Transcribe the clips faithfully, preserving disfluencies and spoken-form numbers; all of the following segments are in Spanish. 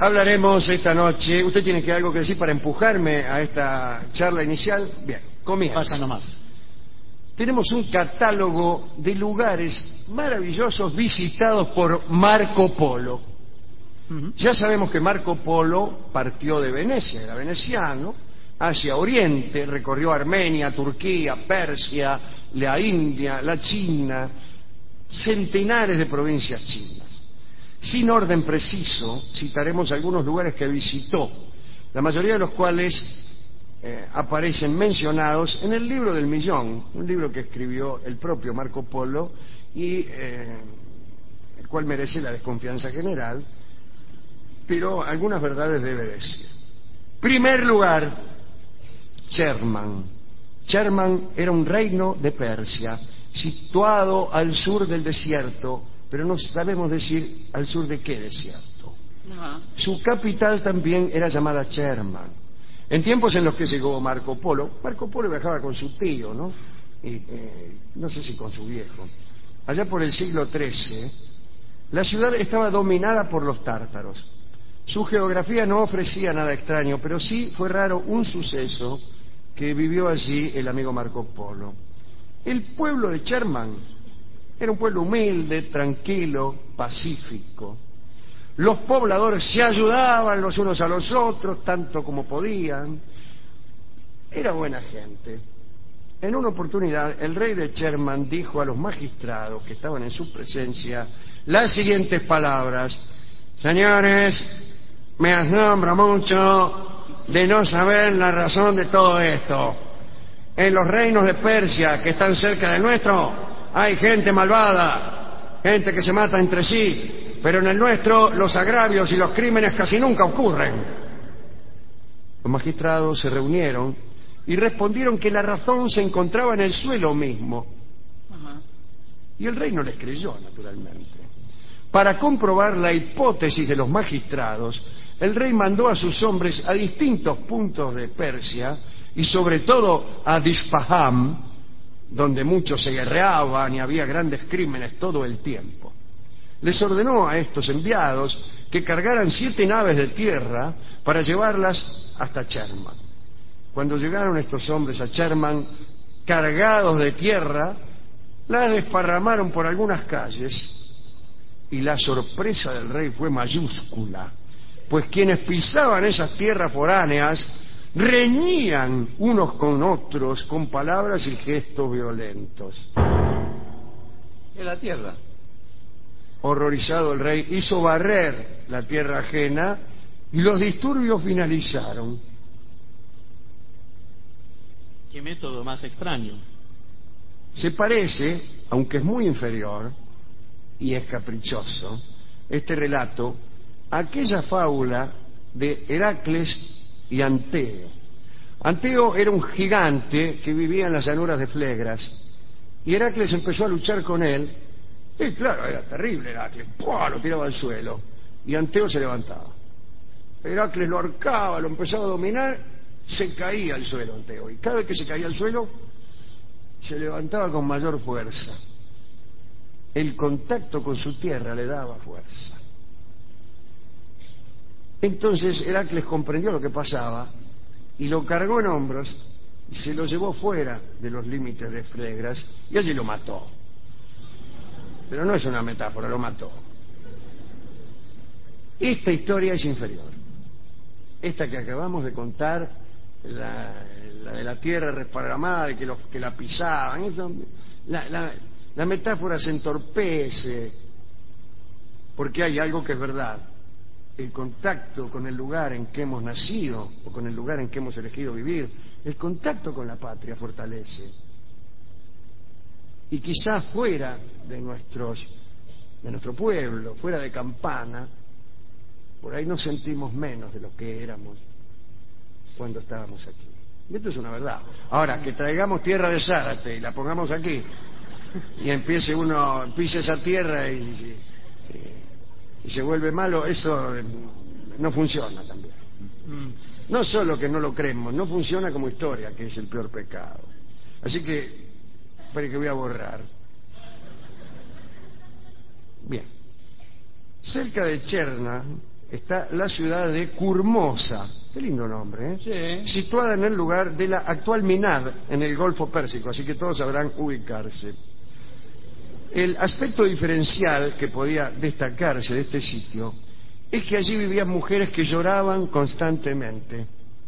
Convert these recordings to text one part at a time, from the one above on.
Hablaremos esta noche. ¿Usted tiene que algo que decir para empujarme a esta charla inicial? Bien, comienza. Pasa nomás. Tenemos un catálogo de lugares maravillosos visitados por Marco Polo. Uh-huh. Ya sabemos que Marco Polo partió de Venecia, era veneciano, hacia Oriente, recorrió Armenia, Turquía, Persia, la India, la China, centenares de provincias chinas. Sin orden preciso, citaremos algunos lugares que visitó, la mayoría de los cuales eh, aparecen mencionados en el libro del millón, un libro que escribió el propio Marco Polo y eh, el cual merece la desconfianza general, pero algunas verdades debe decir. Primer lugar, Cherman. Cherman era un reino de Persia, situado al sur del desierto, pero no sabemos decir al sur de qué desierto. Uh-huh. Su capital también era llamada Cherman. En tiempos en los que llegó Marco Polo, Marco Polo viajaba con su tío, ¿no? Y, eh, no sé si con su viejo. Allá por el siglo trece, la ciudad estaba dominada por los tártaros. Su geografía no ofrecía nada extraño, pero sí fue raro un suceso que vivió allí el amigo Marco Polo. El pueblo de Cherman era un pueblo humilde, tranquilo, pacífico. Los pobladores se ayudaban los unos a los otros, tanto como podían. Era buena gente. En una oportunidad, el rey de Cherman dijo a los magistrados que estaban en su presencia las siguientes palabras: señores, me asombra mucho de no saber la razón de todo esto. En los reinos de Persia, que están cerca del nuestro, hay gente malvada, gente que se mata entre sí, pero en el nuestro los agravios y los crímenes casi nunca ocurren. Los magistrados se reunieron y respondieron que la razón se encontraba en el suelo mismo. Uh-huh. Y el rey no les creyó, naturalmente. Para comprobar la hipótesis de los magistrados, el rey mandó a sus hombres a distintos puntos de Persia y sobre todo a Dispaham, donde muchos se guerreaban y había grandes crímenes todo el tiempo. Les ordenó a estos enviados que cargaran siete naves de tierra para llevarlas hasta Cherman. Cuando llegaron estos hombres a Cherman, cargados de tierra, las desparramaron por algunas calles y la sorpresa del rey fue mayúscula, pues quienes pisaban esas tierras foráneas reñían unos con otros con palabras y gestos violentos. ¿En la tierra? Horrorizado el rey hizo barrer la tierra ajena y los disturbios finalizaron. ¿Qué método más extraño? Se parece, aunque es muy inferior y es caprichoso, este relato a aquella fábula de Heracles y Anteo. Anteo era un gigante que vivía en las llanuras de Flegras y Heracles empezó a luchar con él y claro, era terrible Heracles, ¡pua!, lo tiraba al suelo y Anteo se levantaba. Heracles lo ahorcaba, lo empezaba a dominar, se caía al suelo Anteo y cada vez que se caía al suelo se levantaba con mayor fuerza. El contacto con su tierra le daba fuerza. Entonces Heracles comprendió lo que pasaba y lo cargó en hombros y se lo llevó fuera de los límites de Flegras y allí lo mató. Pero no es una metáfora, lo mató. Esta historia es inferior. Esta que acabamos de contar, la, la de la tierra resparramada, de que los que la pisaban, eso, la, la, la metáfora se entorpece porque hay algo que es verdad. El contacto con el lugar en que hemos nacido o con el lugar en que hemos elegido vivir, el contacto con la patria fortalece. Y quizás fuera de nuestros, de nuestro pueblo, fuera de Campana, por ahí nos sentimos menos de lo que éramos cuando estábamos aquí. Y esto es una verdad. Ahora, que traigamos tierra de Zárate y la pongamos aquí, y empiece uno, pise esa tierra y, y, y se vuelve malo, eso no funciona también. No solo que no lo creemos, no funciona como historia, que es el peor pecado. Así que, espere que voy a borrar. Bien. Cerca de Cherna está la ciudad de Kurmosa. Qué lindo nombre, ¿eh? Sí. Situada en el lugar de la actual Minad, en el Golfo Pérsico, así que todos sabrán ubicarse. El aspecto diferencial que podía destacarse de este sitio es que allí vivían mujeres que lloraban constantemente.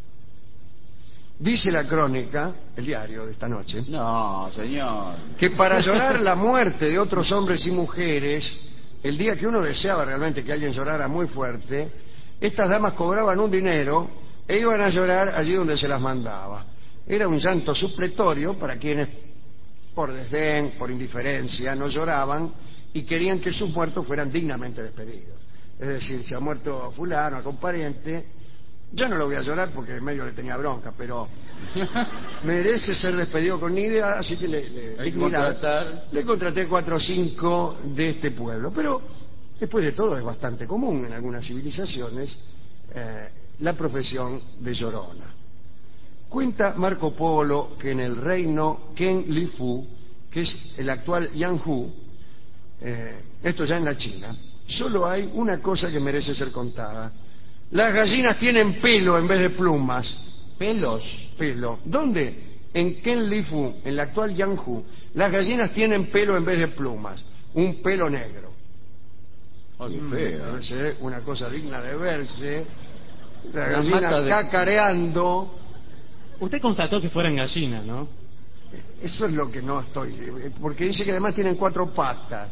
Dice la crónica, el diario de esta noche, No, señor. que para llorar la muerte de otros hombres y mujeres, el día que uno deseaba realmente que alguien llorara muy fuerte, estas damas cobraban un dinero e iban a llorar allí donde se las mandaba. Era un llanto supletorio para quienes, por desdén, por indiferencia, no lloraban y querían que sus muertos fueran dignamente despedidos. Es decir, si ha muerto fulano, algún pariente, yo no lo voy a llorar porque en medio le tenía bronca, pero merece ser despedido con dignidad, así que le, le, Hay que dignidad. contratar. Le contraté cuatro o cinco de este pueblo, pero después de todo es bastante común en algunas civilizaciones eh, la profesión de llorona. Cuenta Marco Polo que en el reino Ken-Li-Fu, que es el actual Yanhu, eh, esto ya en la China, solo hay una cosa que merece ser contada. Las gallinas tienen pelo en vez de plumas. ¿Pelos? Pelo. ¿Dónde? En Ken-Li-Fu, en la actual Yanhu, las gallinas tienen pelo en vez de plumas. Un pelo negro. Oh, qué feo. Debe ser una cosa digna de verse. La Una gallina mata de- cacareando. Usted constató que fueran gallinas, ¿no? Eso es lo que no estoy... Porque dice que además tienen cuatro patas.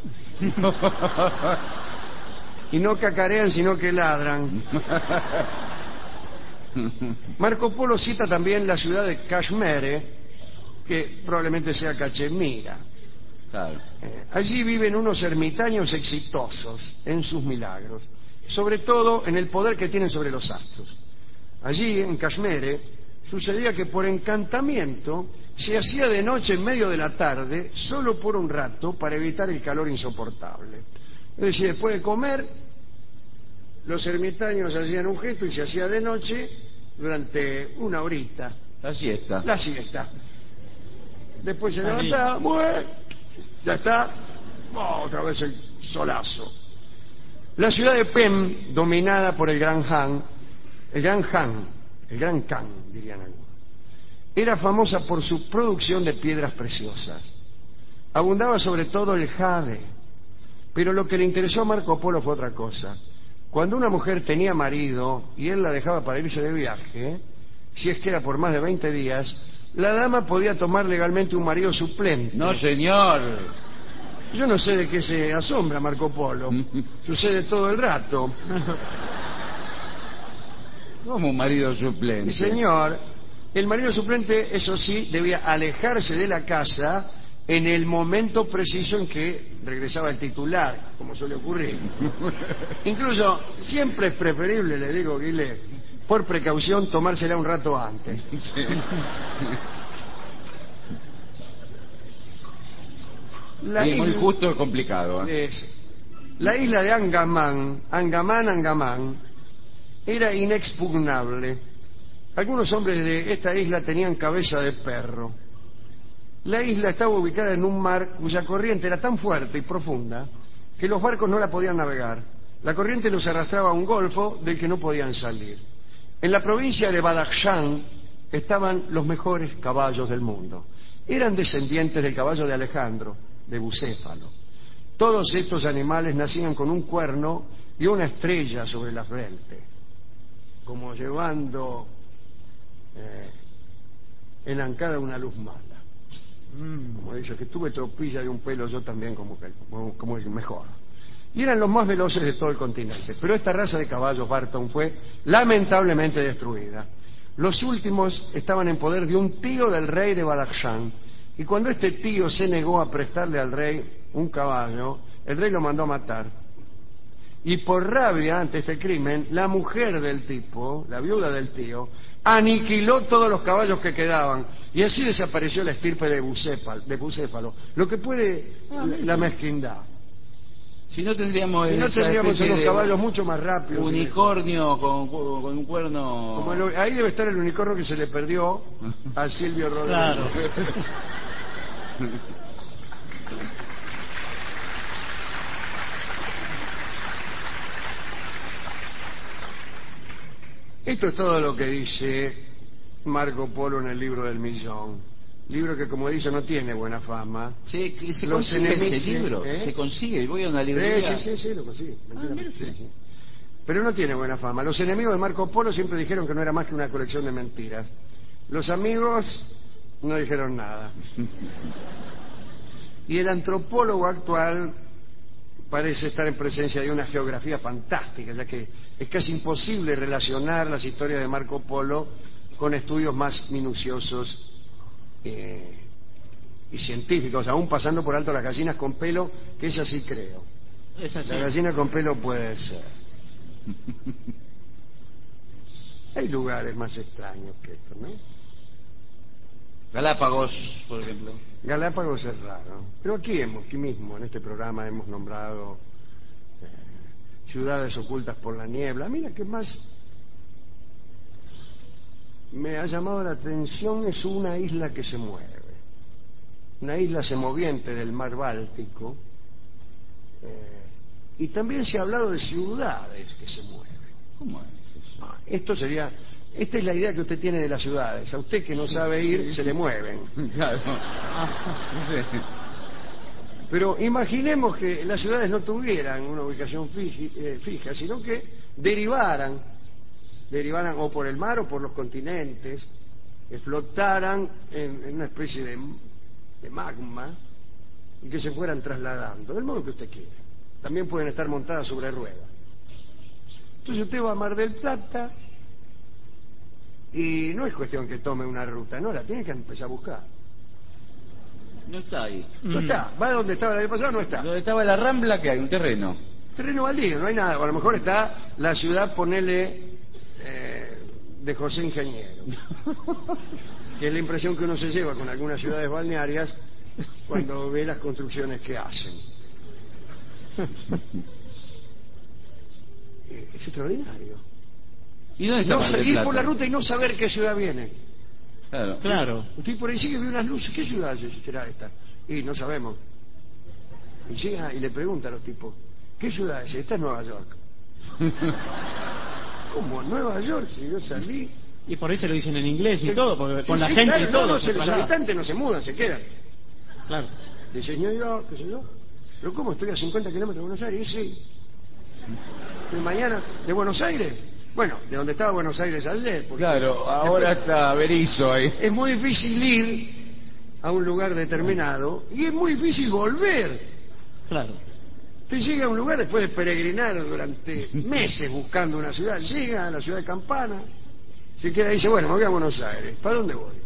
Y no cacarean, sino que ladran. Marco Polo cita también la ciudad de Kashmere, que probablemente sea Cachemira. Claro. Eh, allí viven unos ermitaños exitosos en sus milagros, sobre todo en el poder que tienen sobre los astros. Allí, en Kashmere, sucedía que por encantamiento se hacía de noche en medio de la tarde, solo por un rato, para evitar el calor insoportable. Es decir, después de comer, los ermitaños hacían un gesto y se hacía de noche durante una horita, La siesta. la siesta. Después se Está bien. levantaba, bueno, ya está, oh, otra vez el solazo. La ciudad de Pem, dominada por el Gran Han, el Gran Han, el Gran Khan, dirían algunos, era famosa por su producción de piedras preciosas. Abundaba sobre todo el jade, pero lo que le interesó a Marco Polo fue otra cosa. Cuando una mujer tenía marido y él la dejaba para irse de viaje, si es que era por más de veinte días, la dama podía tomar legalmente un marido suplente. No, señor. Yo no sé de qué se asombra Marco Polo. Sucede todo el rato. Como un marido suplente. Mi señor, el marido suplente, eso sí, debía alejarse de la casa en el momento preciso en que regresaba el titular, como suele ocurrir. Incluso, siempre es preferible, le digo, Guilé, por precaución, tomársela un rato antes. Sí. La Y muy isla- justo y complicado. ¿eh? es- la isla de Angamán, Angamán, Angamán, era inexpugnable. Algunos hombres de esta isla tenían cabeza de perro. La isla estaba ubicada en un mar cuya corriente era tan fuerte y profunda que los barcos no la podían navegar. La corriente los arrastraba a un golfo del que no podían salir. En la provincia de Badakhshan estaban los mejores caballos del mundo. Eran descendientes del caballo de Alejandro, de Bucéfalo. Todos estos animales nacían con un cuerno y una estrella sobre la frente, como llevando eh, enancada una luz mala. Como dice, que tuve tropilla de un pelo yo también como, que- como, como el mejor. Y eran los más veloces de todo el continente. Pero esta raza de caballos, Barton, fue lamentablemente destruida. Los últimos estaban en poder de un tío del rey de Badakhshan. Y cuando este tío se negó a prestarle al rey un caballo, el rey lo mandó a matar. Y por rabia ante este crimen, la mujer del tipo, la viuda del tío, aniquiló todos los caballos que quedaban. Y así desapareció la estirpe de Bucéfalo, de Bucéfalo. Lo que puede Ah, la, la mezquindad. Si no tendríamos, Y no esa tendríamos especie unos de caballos mucho más rápidos. unicornio con, con un cuerno. Como el- ahí debe estar el unicornio que se le perdió a Silvio Rodríguez. Claro. Esto es todo lo que dice Marco Polo en el libro del millón. Libro que, como dice, no tiene buena fama. ¿Se, que se Los consigue ese enemigos- libro? ¿eh? ¿Se consigue? Voy a una Sí, librería. sí, sí, sí, lo consigue. Ah, Mentira, mire usted. sí, sí. Pero no tiene buena fama. Los enemigos de Marco Polo siempre dijeron que no era más que una colección de mentiras. Los amigos no dijeron nada. Y el antropólogo actual parece estar en presencia de una geografía fantástica, ya que es casi imposible relacionar las historias de Marco Polo con estudios más minuciosos eh, y científicos, aún pasando por alto las gallinas con pelo, que esa sí creo. Es así. La gallina con pelo puede ser. Hay lugares más extraños que esto, ¿no? Galápagos, por ejemplo. Galápagos es raro. Pero aquí, hemos, aquí mismo, en este programa, hemos nombrado eh, ciudades ocultas por la niebla. Mira, que más me ha llamado la atención es una isla que se mueve. Una isla semoviente del mar Báltico. Eh, y también se ha hablado de ciudades que se mueven. ¿Cómo es eso? Ah, esto sería... Esta es la idea que usted tiene de las ciudades. A usted que no sabe ir, se le mueven. Claro. Sí. Pero imaginemos que las ciudades no tuvieran una ubicación fiji- eh, fija, sino que derivaran, derivaran o por el mar o por los continentes, que flotaran en, en una especie de, de magma y que se fueran trasladando, del modo que usted quiera. También pueden estar montadas sobre ruedas. Entonces usted va a Mar del Plata y no es cuestión que tome una ruta, no, la tiene que empezar a buscar. No está ahí. No está, va donde estaba el año pasado, no está. Donde estaba la Rambla, que hay un terreno. Terreno baldío, no hay nada. O a lo mejor está la ciudad, ponele, eh, de José Ingeniero. Que es la impresión que uno se lleva con algunas ciudades balnearias cuando ve las construcciones que hacen. Eh, Es extraordinario. ¿Y dónde está No Mar del seguir Plata? por la ruta y no saber qué ciudad viene. Claro. Claro. Usted por ahí sigue, ve unas luces, ¿qué ciudad es- será esta? Y no sabemos. Y llega y le pregunta a los tipos, ¿qué ciudad es? Esta es Nueva York. ¿Cómo? ¿Nueva York? Si yo salí... Y por ahí se lo dicen en inglés y todo, porque Sí, con la sí, gente claro, y no, todo. no, se se- los traslada. habitantes no se mudan, se quedan. Claro. Dice, New York, qué sé yo. ¿Pero cómo? ¿Estoy a cincuenta kilómetros de Buenos Aires? Y sí. ¿Y mañana de Buenos Aires? Bueno, de donde estaba Buenos Aires ayer. porque Claro, ahora después está Berizo ahí. es muy difícil ir a un lugar determinado y es muy difícil volver. Claro. Usted llega a un lugar después de peregrinar durante meses buscando una ciudad, llega a la ciudad de Campana, se queda y dice, bueno, me voy a Buenos Aires. ¿Para dónde voy?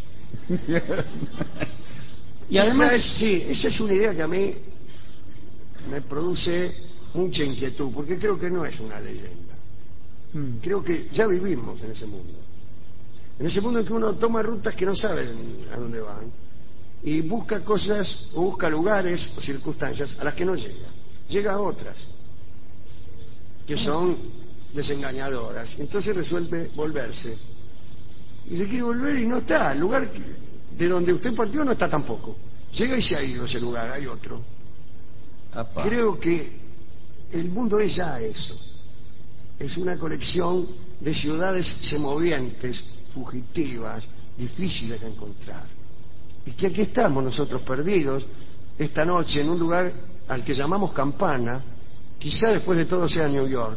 Y además, esa es, sí, esa es una idea que a mí me produce mucha inquietud, porque creo que no es una leyenda. mm, Creo que ya vivimos en ese mundo. En ese mundo en que uno toma rutas que no saben a dónde van y busca cosas o busca lugares o circunstancias a las que no llega. Llega a otras que son desengañadoras. Entonces resuelve volverse. Y se quiere volver y no está. El lugar que- de donde usted partió no está tampoco. Llega y se ha ido ese lugar, hay otro. Apa. Creo que el mundo es ya eso. Es una colección de ciudades semovientes, fugitivas, difíciles de encontrar. Y que aquí estamos nosotros perdidos esta noche en un lugar al que llamamos Campana, quizá después de todo sea New York.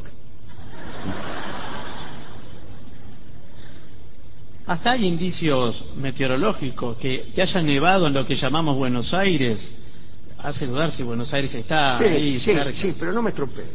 hasta hay indicios meteorológicos que, que haya nevado en lo que llamamos Buenos Aires. Hace dudar si Buenos Aires está Sí, ahí sí, cerca. sí, pero no me estropee.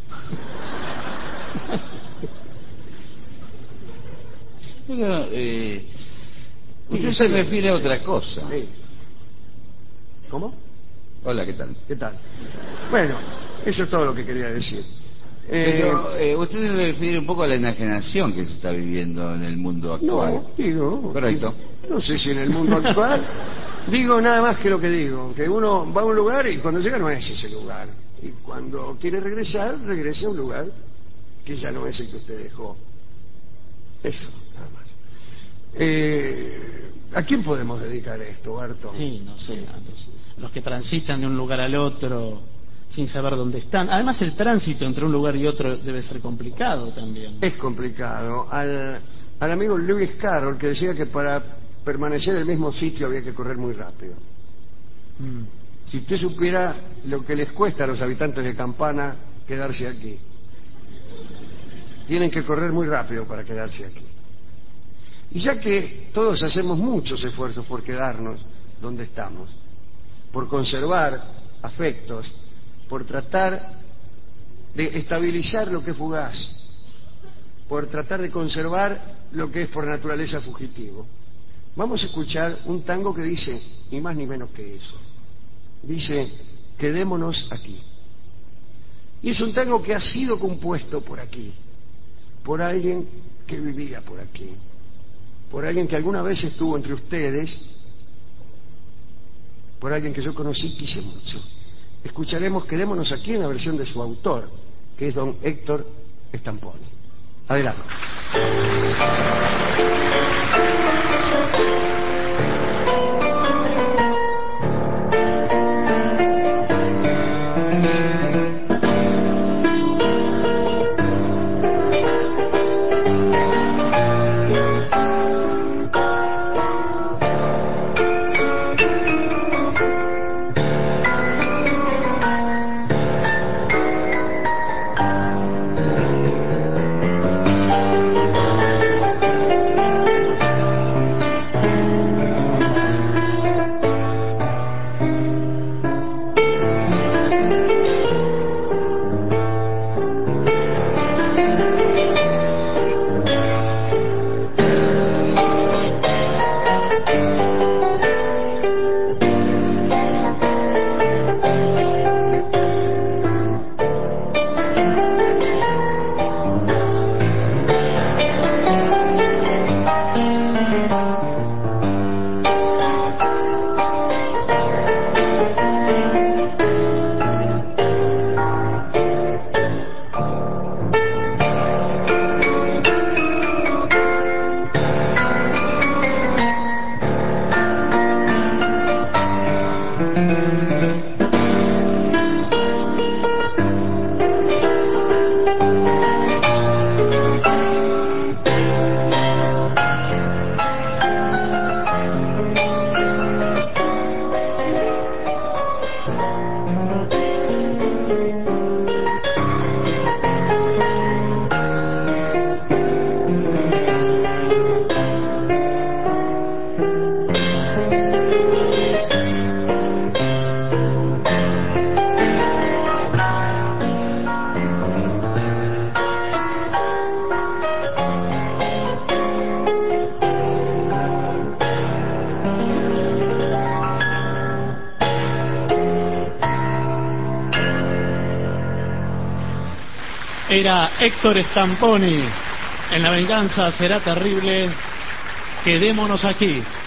Pero, eh, usted Sí, se sí. refiere a otra cosa. Sí. ¿Cómo? Hola, ¿qué tal? ¿Qué tal? Bueno, eso es todo lo que quería decir. Eh, Pero eh, usted se refiere un poco a la enajenación que se está viviendo en el mundo actual. no, digo... Correcto. No sé si en el mundo actual... digo nada más que lo que digo, que uno va a un lugar y cuando llega no es ese lugar. Y cuando quiere regresar, regresa a un lugar que ya no es el que usted dejó. Eso, nada más. Eh, ¿A quién podemos dedicar esto, Barton? Sí, no sé. a los, los que transitan de un lugar al otro, sin saber dónde están. Además, el tránsito entre un lugar y otro debe ser complicado también. Es complicado. Al, al amigo Lewis Carroll, que decía que para permanecer en el mismo sitio había que correr muy rápido. Mm. Si usted supiera lo que les cuesta a los habitantes de Campana quedarse aquí. Tienen que correr muy rápido para quedarse aquí. Y ya que todos hacemos muchos esfuerzos por quedarnos donde estamos, por conservar afectos, por tratar de estabilizar lo que es fugaz, por tratar de conservar lo que es por naturaleza fugitivo, vamos a escuchar un tango que dice, ni más ni menos que eso. Dice, quedémonos aquí. Y es un tango que ha sido compuesto por aquí, por alguien que vivía por aquí, por alguien que alguna vez estuvo entre ustedes, por alguien que yo conocí y quise mucho. Escucharemos Quedémonos aquí en la versión de su autor, que es don Héctor Stamponi. Adelante. Era Héctor Stamponi. En La venganza será terrible. Quedémonos aquí.